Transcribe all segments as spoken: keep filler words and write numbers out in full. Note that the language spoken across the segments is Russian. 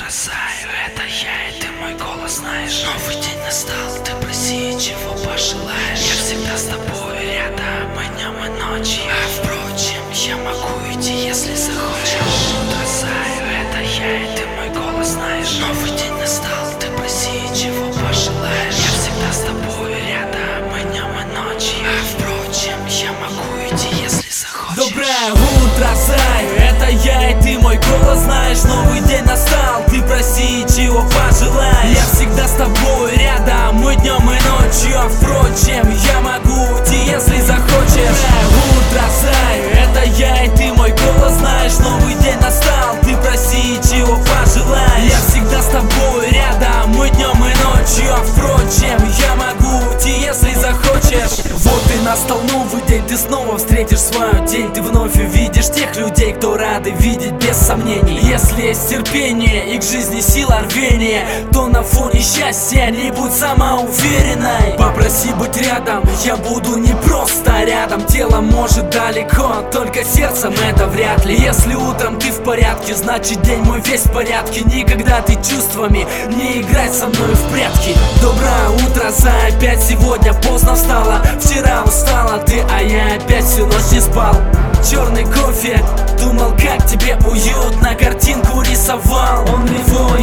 бросаю, это я, и ты мой голос знаешь. Новый день настал, ты проси, чего пожелаешь. Я всегда с тобой рядом, и днем, и ночью. А впрочем, я могу идти, если захочешь. Бросаю, это я, и ты мой голос знаешь. Новый день настал, ты проси, чего пожелаешь. Я всегда с тобой рядом, и днем, и ночью. А впрочем, я могу идти, если захочешь. Доброе утро, Зай, это я, и ты мой голос знаешь. Новый день настал, ты проси, чего пожелаешь. Я всегда с тобой рядом, и днем, и ночью. А впрочем, я могу уйти, если захочешь. Доброе утро, Зай, это я, и ты мой голос знаешь. Новый день настал, ты проси, чего пожелаешь. Я всегда с тобой рядом, и днем, и ночью. А впрочем, я могу уйти, если захочешь. Вот и настал новый день, ты снова встретишь свой день. Ты вновь увидишь тех людей, кто рады видеть без сомнений. Если есть терпение и к жизни сила рвения, то на фоне счастья не будь самоуверенной. Попроси быть рядом, я буду не просто рядом. Тело может далеко, только сердцем это вряд ли. Если утром ты в порядке, значит день мой весь в порядке. Никогда ты чувствами не играй со мной в прятки. Доброе утро, Зай, опять сегодня поздно встала. Вчера устала ты, а я опять всю ночь не спал. Черный кофе, думал, как тебе уютно. Картинку рисовал, only for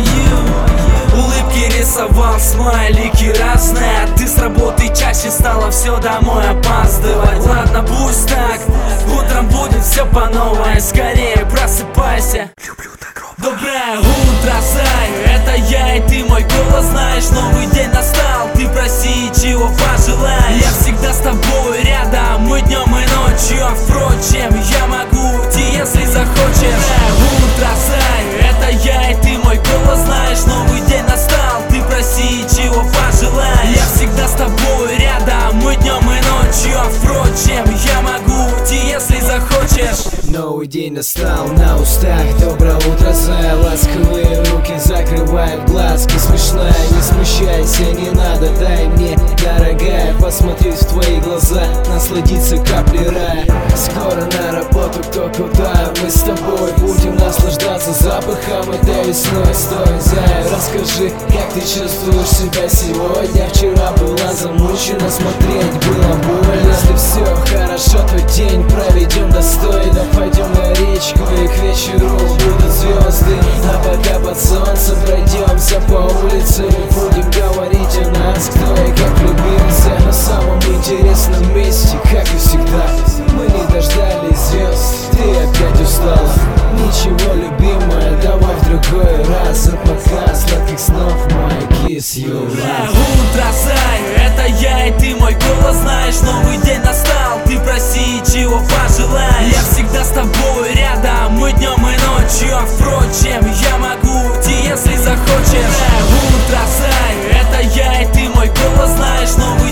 you. Улыбки рисовал, смайлики разные. А ты с работы чаще стала все домой опаздывать. Ладно, пусть так, утром будет все по новой. Скорее просыпайся. Люблю так ровно. Доброе утро, Зай, это я, и ты мой голос знаешь. Новый день настал, ты проси, чего пожелаешь. Я всегда с тобой рядом, и днем, и ночью. А впрочем, я могу уйти, если захочешь. Доброе утро, Зай, это я, и ты мой голос знаешь. Новый день настал, ты проси, чего пожелаешь. Я всегда с тобой рядом, и днем, и ночью. А впрочем, я могу уйти, если захочешь. Новый день настал, на устах доброе утро, Зай. Ласковые руки закрывают глазки. Смешная, не смущайся, не надо, дай мне, дорогая, посмотреть в твои глаза, насладиться каплей рая. Скоро на работу, кто куда, мы с тобой будем наслаждаться запахом этой весной. Стой, Зай, расскажи, как ты чувствуешь себя сегодня. Вчера была замучена, смотреть было больно. Если все хорошо, то день проведем достойно. Пойдем на речку, и к вечеру будут звезды. А пока под солнцем пройдемся по улице, мы будем говорить о нас, кто и как влюбился. На самом интересном месте, как и всегда, мы не дождались звезд. Ты опять устала, ничего, любимая, давай в другой раз. А пока сладких снов, my kiss you. Доброе утро, Зай, это я, и ты мой голос знаешь. Новый день настал, ты проси, чего пожелаешь. Я всегда с тобой рядом, и днем, и ночью. А впрочем, я могу уйти, если захочешь. Доброе утро, Зай, это я, и ты мой голос знаешь. Новый